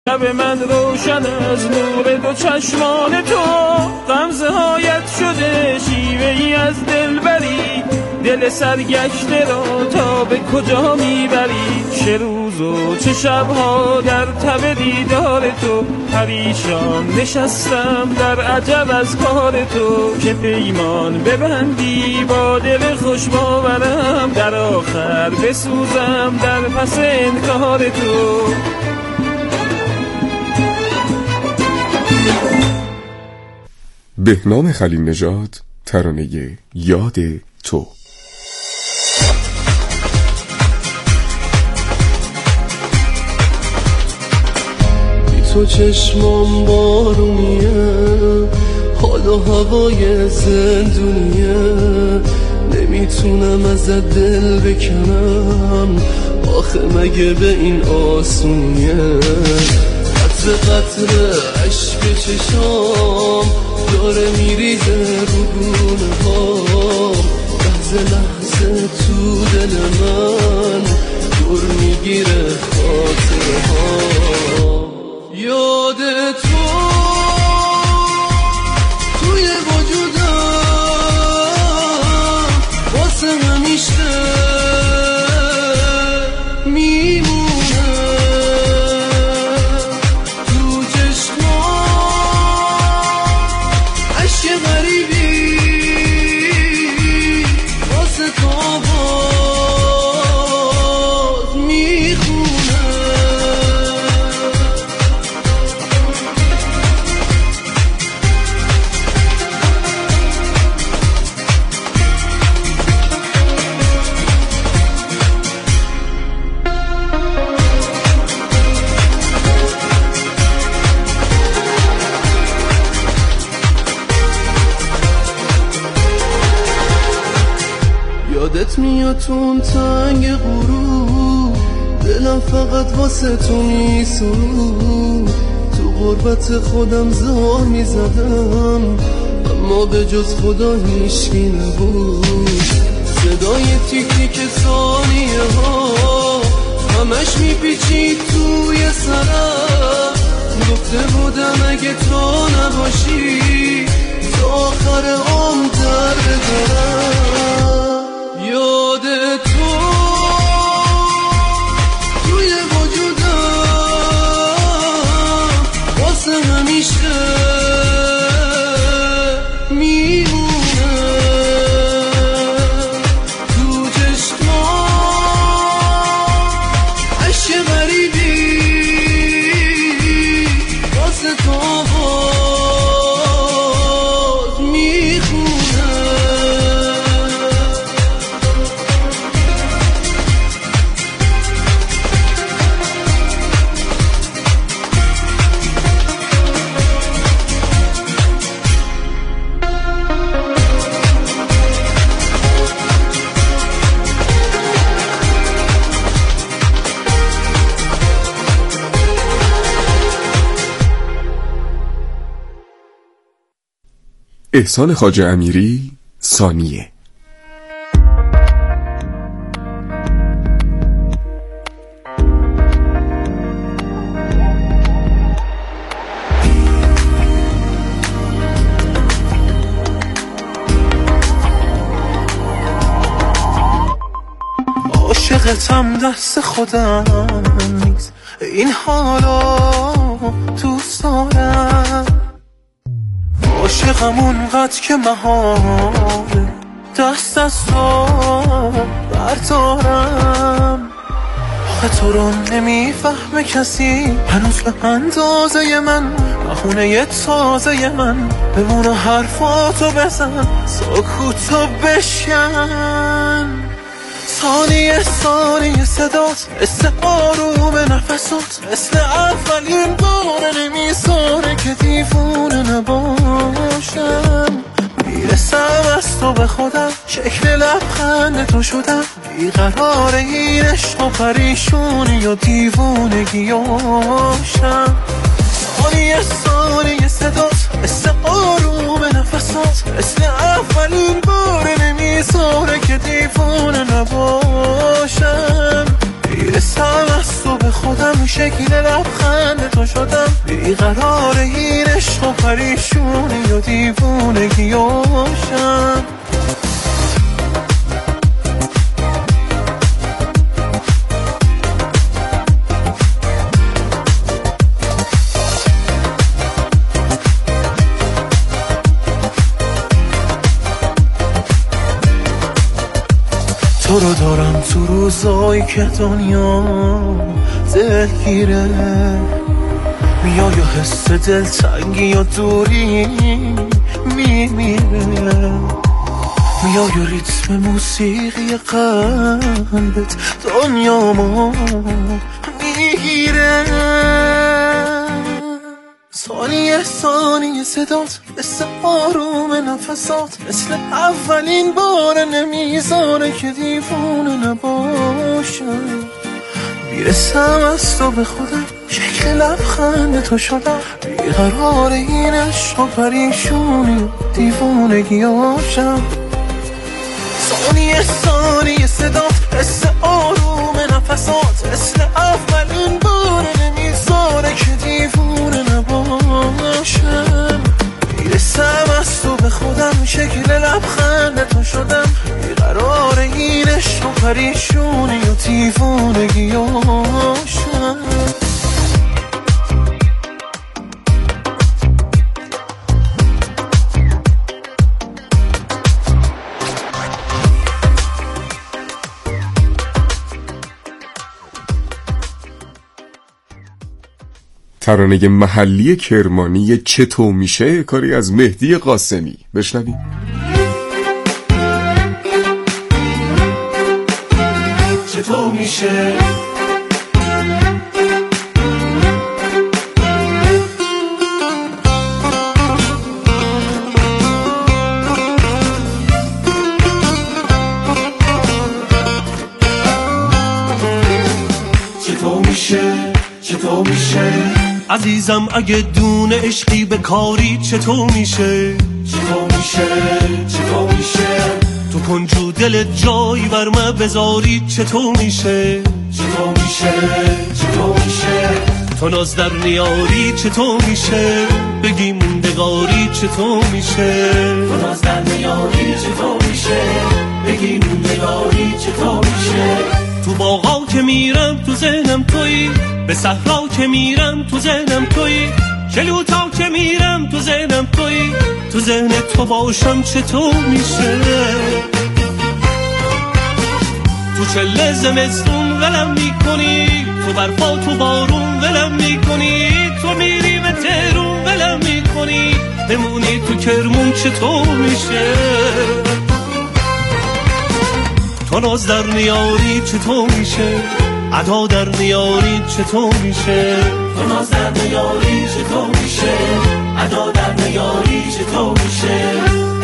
شب من روشن از نور دو چشمان تو، غمزه هایت شده شیوه ای از دلبری، دل سرگشته را تا به کجا میبری؟ چه روز و چه شبها در تب دیدار تو، پریشان نشستم در عجب از کار تو، که پیمان ببندی با دل خوش باورم، در آخر بسوزم در پس انکار تو. بهنام خلیل نژاد، ترانه یاد تو. بی تو چشمام بارونیه، حال و هوای زندونیه، نمیتونم ازت دل بکنم، آخه مگه به این آسونیه؟ قطره قطره عشق چشام داره میریزه رو گونه ها، لحظه لحظه تو دل من دور میگیره خاطره ها. یاد تو توی وجودم واسه همیشه میمونه، تو چشمام عشق غریبی واسه تو باز میخونه. یادت میاد تو اون تنگ غروب، دلم فقط واسه تو میسود، تو غربت خودم زار میزدم، اما به جز خدا هیچکی نبود. صدای تیک تیک ثانیه ها همش میپیچید توی سرم، گفته بودم اگه تو نباشی تا آخر عمر در بدارم. یاد تو توی وجودم واسه همیشه میمونه، تو چشمام عشق غریبی واسه تو باز میخونه. احسان خواجه امیری، ثانیه. عاشقتم دست خودم نیست، این حالا دوست دارم، عاشقم اونقدر که محاله دست از تو بردارم. آخه تو رو نمیفهمه کسی هنوز به اندازه من، بخونه تازه من بمونه حرفاتو بزن، سکوتو بشکن. ثانیه ثانیه صدات مثل آروم نفسات، مثل اولین بار نمیذاره که دیوونه نباشم. میرسم از تو به خودم، شکل لبخند تو شدم، بیقرار این عشق و پریشونی و دیوونگیاشم. ثانیه ثانیه صدات مثل آروم نفسات، مثل اولین بار نمیذاره که دیوونه نباشم. میرسم از تو به خودم، شکل لبخند تو شدم، بیقرار این عشق و پریشونی و دیوونگی آشم. تو رو دارم تو روزایی که دنیا دلگیره، میای و حس دلتنگی و دوری میمیره، میای و ریتم موسیقی قلبت دنیامو میگیره. ثانیه ثانیه صدات مثل آروم نفسات، مثل اولین بار نمیذاره که دیوونه نباشم. میرسم از تو به خودم، شکل لبخند تو شدم، بیقرار این عشق و پریشونی دیوونگی آشم. ثانیه ثانیه صدات مثل آروم نفسات، مثل اولین بار نمیذاره که دیوونه نباشم. میرسم از تو به خودم، شکل لبخند تو شدم، بیقرار این عشق و پریشونی و دیوونگی آشم. ترانه محلی کرمانی چطور میشه کاری از مهدی قاسمی. بشنوید. چطور میشه چطور میشه عزیزم اگه دونه عشقی به کاری چطور میشه تو کنجو دل جایی بر من بذاری چطور میشه تو ناز در نیاری چطور میشه بگی موندگاری چطور میشه تو ناز در نیاری چطور میشه بگی موندگاری چطور میشه تو باغا که میرم تو ذهنم تویی به صحرا که میرم تو ذهنم تویی شلوتا که میرم تو ذهنم تویی تو ذهن تو باشم چطور میشه تو چله زمستون ولم میکنی تو برفا تو بارون ولم میکنی تو میری به تهرون ولم میکنی بمونی تو کرمون چطور میشه تو ناز در نیاری چطور میشه ادا در نیاری چطور میشه تو ناز در نیاری چطور میشه ادا در نیاری چطور میشه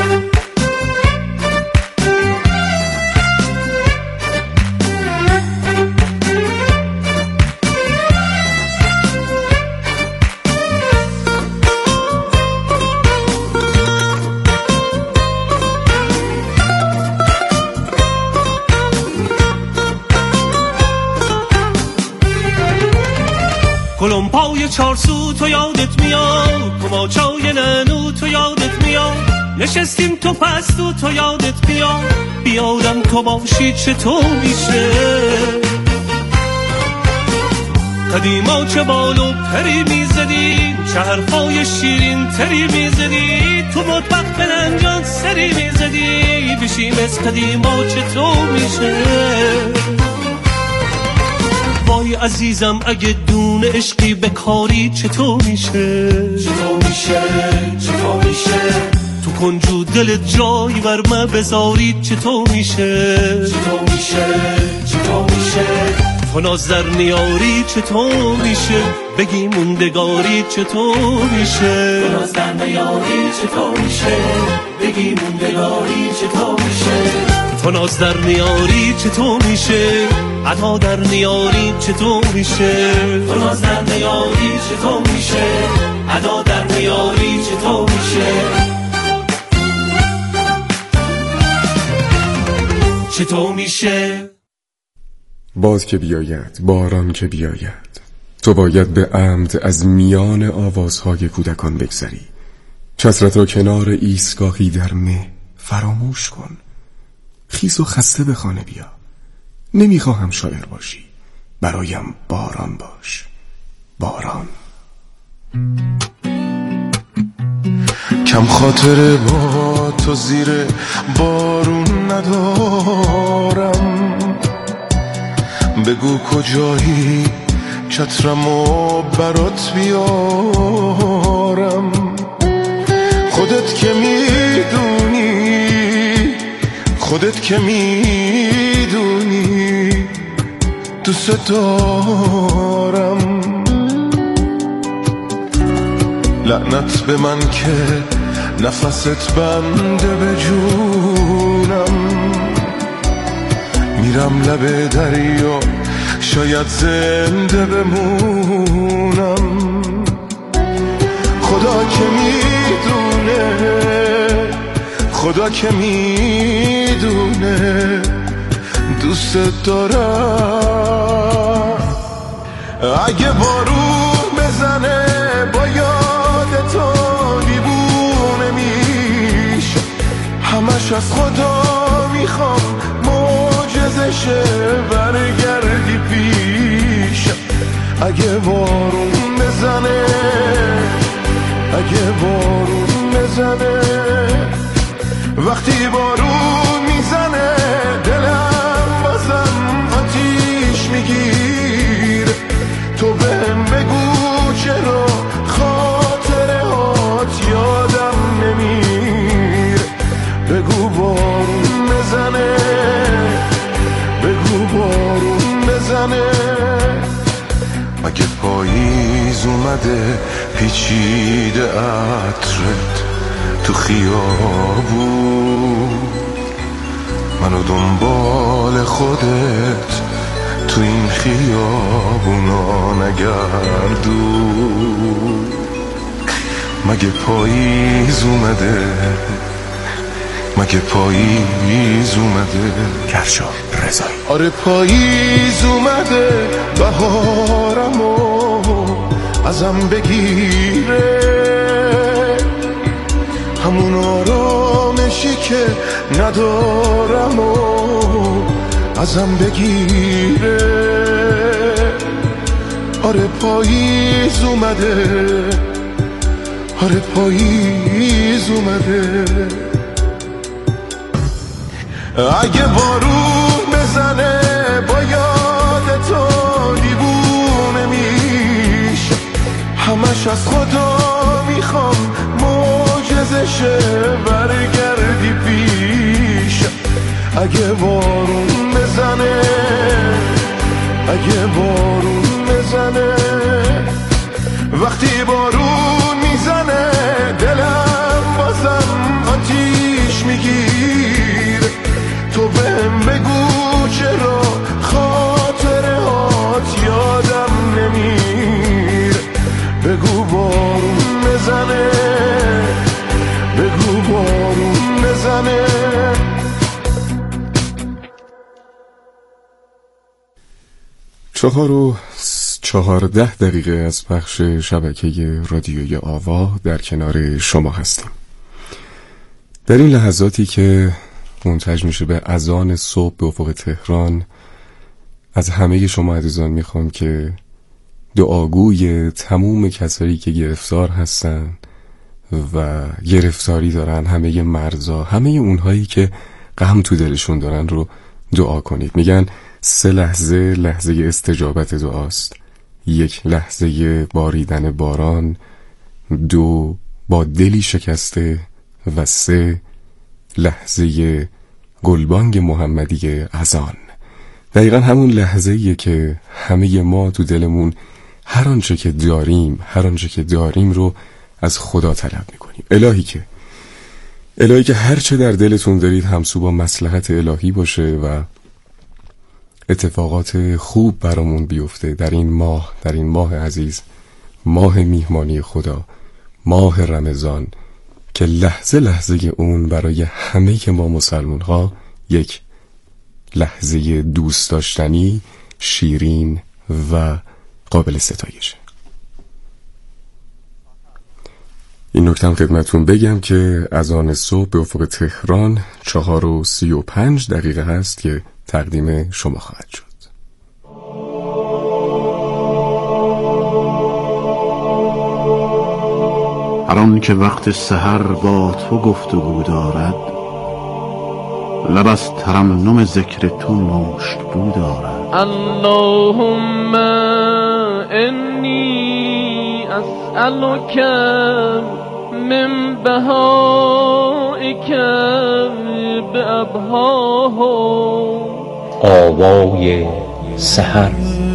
کلمپای چارسو تو یادت میاد کماچای ننو تو یادت میاد نشستیم تو پستو تو یادت میاد بیادم تو باشی چطور میشه قدیما چه بالو پری میزدی چه حرفای شیرین تری میزدی تو مطبخ بلنجان سری میزدی بشیم از قدیما چطور میشه وای عزیزم اگه دونه عشقی به کاری چطور میشه تو کنجو دل جایی بر من بذاری چطور میشه تو ناز در نیاری چطور میشه بگی موندگاری چطور میشه تو ناز در نیاری چطور میشه بگی موندگاری چطور میشه تو ناز در نیاری چطور میشه ادا در نیاری چطور میشه تو ناز در نیاری چطور میشه ادا در نیاری چطور میشه چطور میشه باد که بیاید باران که بیاید تو باید به عمد از میان آوازهای کودکان بگذری. چترت را کنار ایستگاهی در مه فراموش کن. خیز و خسته به خانه بیا. نمیخواهم شاعر باشی، برایم باران باش. باران. کم خاطره با تو زیر بارون ندارم، بگو کجایی چترمو برات بیارم. خودت که میدونی دوست دارم. لعنت به من که نفست بنده به جونم. میرم لب دریا شاید زنده بمونم. خدا که میدونه دوست دارم. اگه بارون بزنه با یاد تو دیوونه میشه، همش از خدا میخوام معجزشه برگردی پیش. اگه بارون بزنه وقتی بارون میزنه دلم بازم آتیش میگیره. تو بهم بگو چرا خاطره هات یادم نمیره. بگو بارون بزنه اگه پاییز اومده پیچیده عطرت تو خیابون، منو دنبال خودت تو این خیابونا نگردون. مگه پاییز اومده کرشا رضایی. آره پاییز اومده بهارمو ازم بگیره، همون آرامشی که ندارم و ازم بگیره. آره پاییز اومده. اگه بارون بزنه با یاد تو دیوونه میشه، همش از خدا میخوام معجزشه برگردی پیش. اگه بارون بزنه وقتی بارون میزنه دلم بازم آتیش میگیره. تو بهم بگو چرا خاطره هات یادم نمیره. بگو بارون بزنه 4:14 از پخش شبکه رادیوی آوا در کنار شما هستیم. در این لحظاتی که منتج میشه به اذان صبح به افق تهران، از همه شما عزیزان میخوام که دعاگوی تموم کسایی که گرفتار هستن و گرفتاری دارن، همه مرزا، همه اونهایی که غم تو دلشون دارن رو دعا کنید. میگن 3 لحظه استجابت دعاست. 1 لحظه باریدن باران، 2 با دلی شکسته و 3 لحظه گلبانگ محمدی اذان. دقیقا همون لحظه‌ایه که همه ما تو دلمون هر آنچه که داریم رو از خدا طلب میکنیم. الهی که هر چه در دلتون دارید همسو با مصلحت الهی باشه و اتفاقات خوب برامون بیفته در این ماه عزیز، ماه میهمانی خدا، ماه رمضان، که لحظه اون برای همه ما مسلمان ها یک لحظه دوست داشتنی، شیرین و قابل ستایشه. این نکته هم خدمتون بگم که اذان صبح به افق تهران 4:35 هست که تقدیم شما خواهد شد. هر آن که وقت سحر با تو گفتگو دارد، لب از ترنم ذکر تو مشک‌بو دارد. اللهم انی اسألک من بهائک بأبهاه. آوای سحر.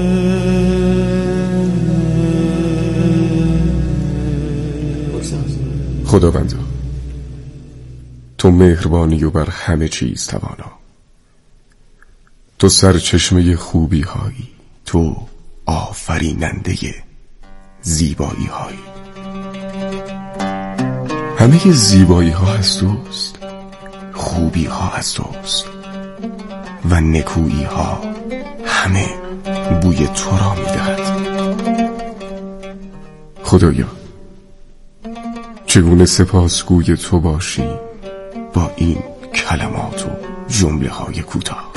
خداوندا، تو مهربانی و بر همه چیز توانا، تو سرچشمه خوبی هایی، تو آفریننده زیبایی هایی. همه زیبایی ها از توست، خوبی ها از توست و نکویی ها همه بوی تو را می دهد. خدایا، چگونه سپاسگوی تو باشیم با این کلمات و جمله های کوتاه.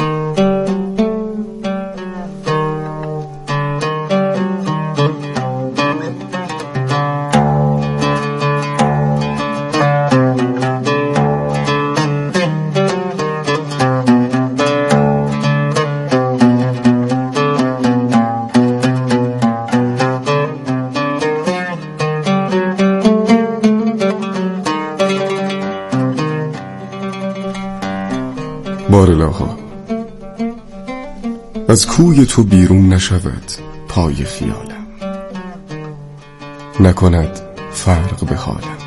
بارالها، از کوی تو بیرون نشود پای خیالم، نکند فرق به حالم.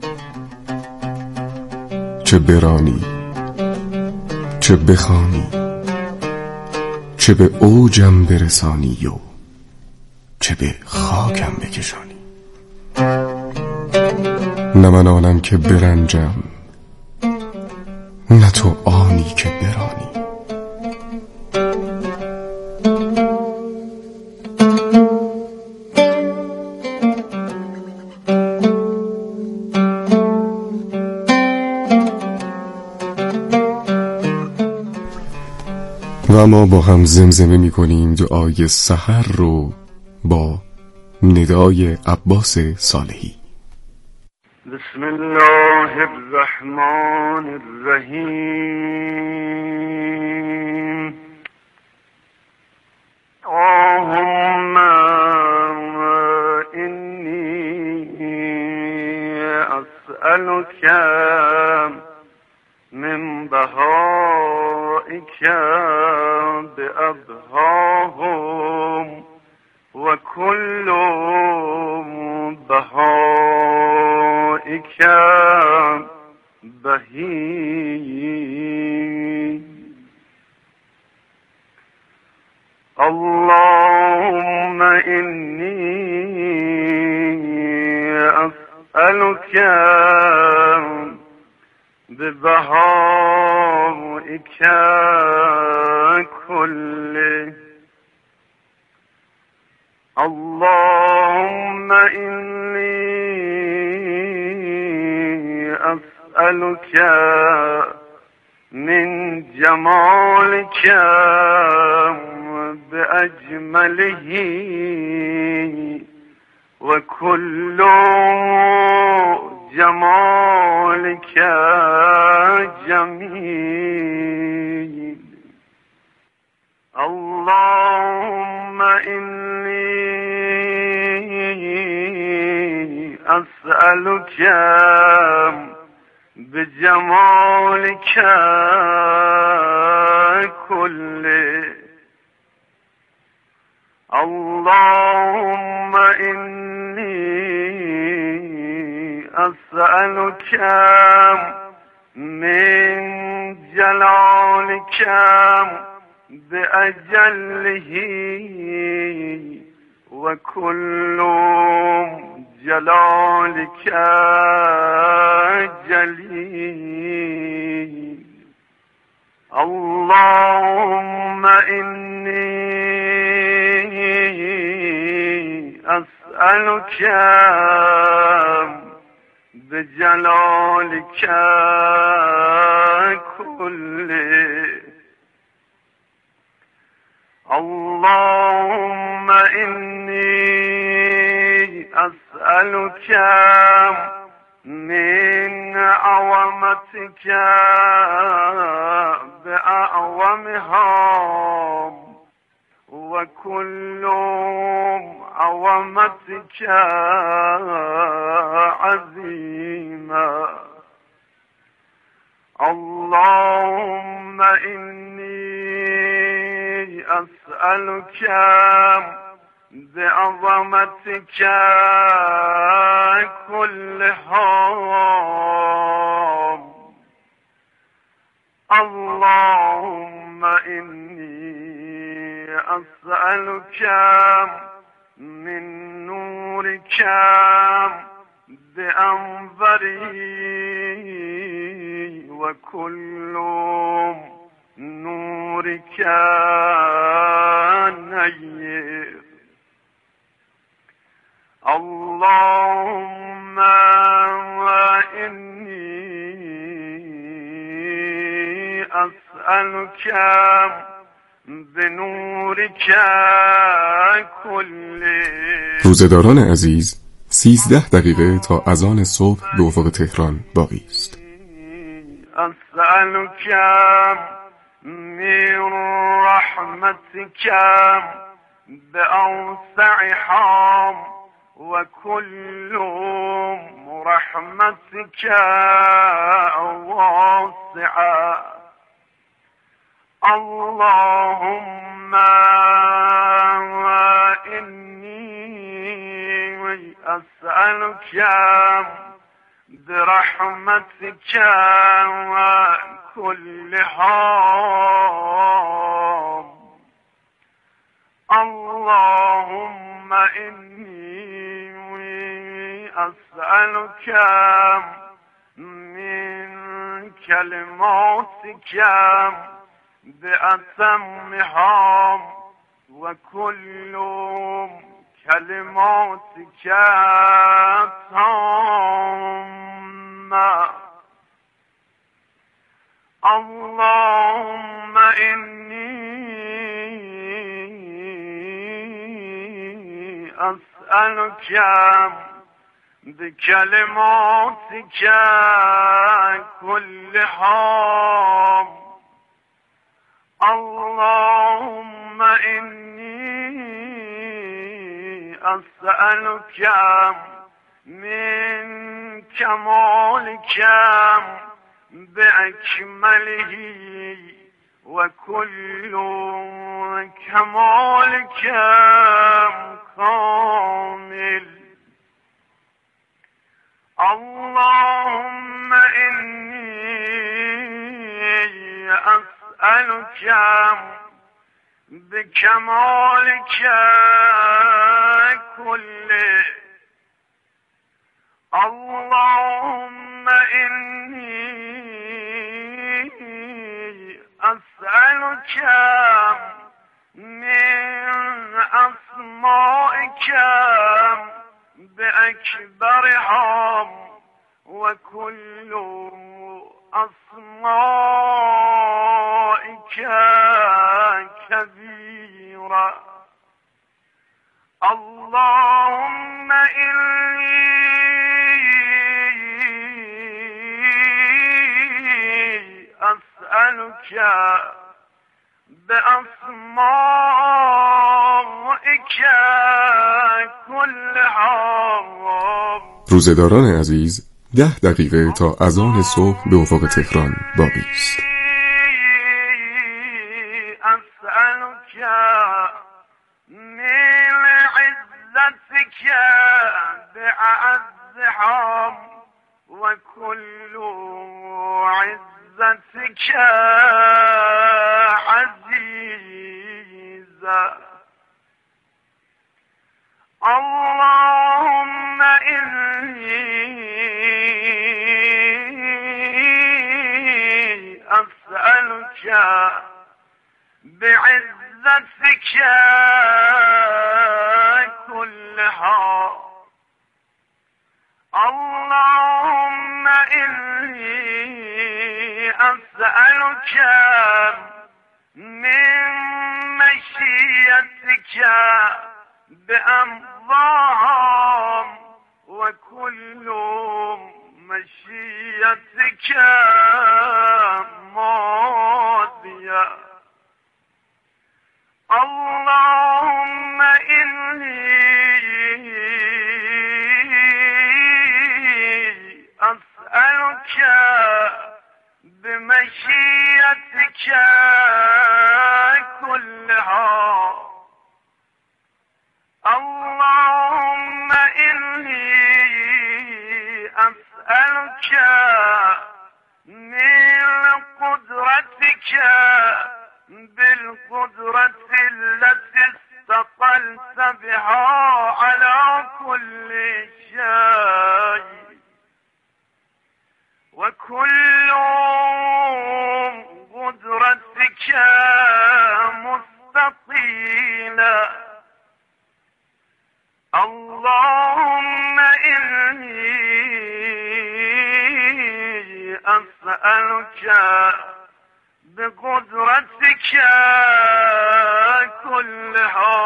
چه برانی، چه بخوانی، چه به اوجم برسانی و چه به خاکم بکشانی. نه من آنم که برنجم، نه تو آنی که برانی. و ما با هم زمزمه می کنیم دعای سحر رو با ندای عباس صالحی. بسم الله الرحمن الرحیم. اللهم انی اسألک من بهائک بأبهاهم و کل بهائک بهی. اللهم انی اسألک ببهائک کله. اللهم انی اسألک من جمالک بأجمله و کل جمالک جمیل. اللهم انی اسألک بجمالک کله. اللهم انی اسألک من جلالک بأجله و کل جلالک جلیل. اللهم انی أسألك بجلالك كله اللهم إني أسألك من عظمتك بأعظمها وكل عظمتك عظيمة اللهم إني أسألك بعظمتك كلها اللهم إني أسألك من نورك بأنظري وكل نورك نير اللهم إني أسألك بنورك كله. روزه‌داران عزیز 13 دقیقه تا اذان صبح به افق تهران باقی است. أسألك من رحمتك بأوسعها وكل رحمتك واسعة اللهم إني أسألك برحمتك كلها اللهم إني أسألك من كلماتك بأتمها وكل كلماتك تامة اللهم إني أسألك بكلماتك كلها اللهم إني أسألك من كمالك بأكمله وكل كمالك كامل اللهم إني أسألك بكمالك كله اللهم إني أسألك من أسمائك بأكبرها وكل أسمائك كبيرة اللهم إني أسألك بأسمائك كلها. روزه‌داران عزیز 10 دقیقه تا اذان صبح به افق تهران باقی است. أسألك من عزتك بأعزها وكل عزتك عزيزة اللهم إني أسألك بعزتك كلها كلها اللهم إني أسألك من مشيئتك بأمضاهم وكل مشيئتك ماضية اللهم إني أسألك بمشيئتك كلها اللهم إني أسألك من قدرتك بالقدرة التي استقلت بها على كل شيء وكل قدرتك مستطيلة اللهم إني أسألك بقدرتك كلها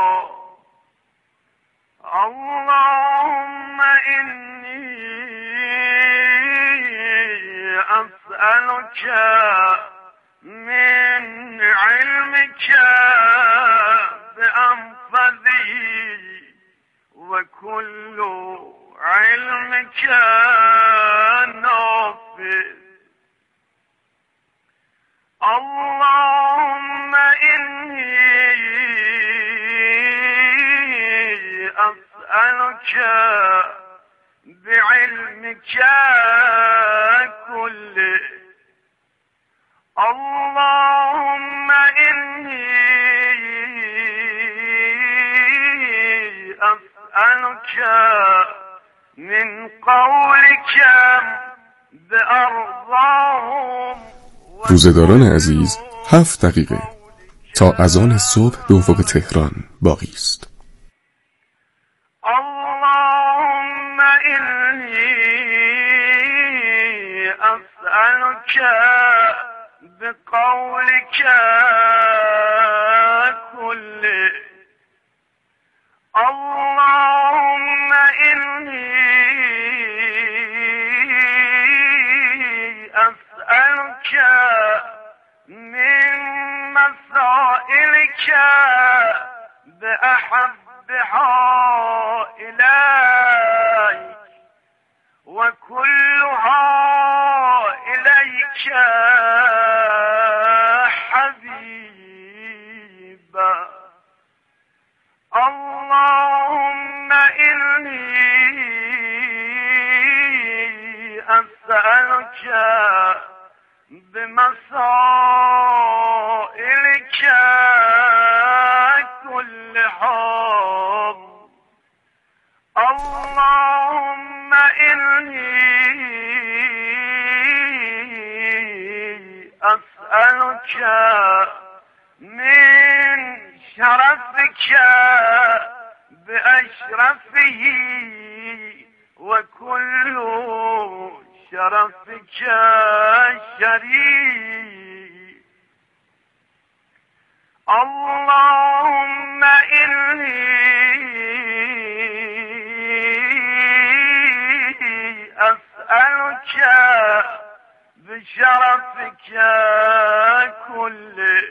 اللهم إني أسألك من علمك بأنفذه وكل علمك نافذ اللهم إني أسألك بعلمك كله اللهم إني أسألك من قولك بأرضاهم. روزداران عزیز 7 دقیقه تا اذان صبح به افق تهران باقی است. اللهم إني أسألك بقولك كله اللهم إني أسألك من مسائلك بأحبها إليك وكلها إليك حبيبا اللهم إني أسألك بمسائلك كلها اللهم إني أسألك من شرفك بأشرفه وكل شرفك شريف اللهم إني أسألك بشرفك كله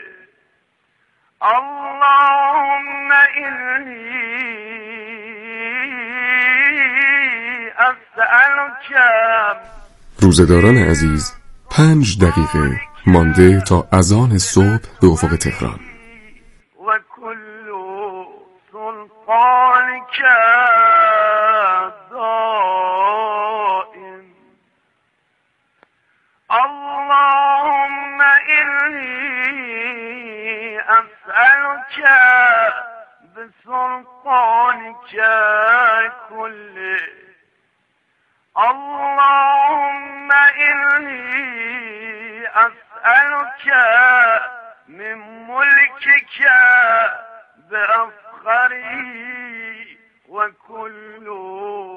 اللهم إني أسألك. روزداران عزیز 5 دقیقه مانده تا اذان صبح به افق تهران. وكل سلطانك دائم اللهم إني أسألك بسلطانك كله اللهم إني أسألك من ملكك بأفخره وكل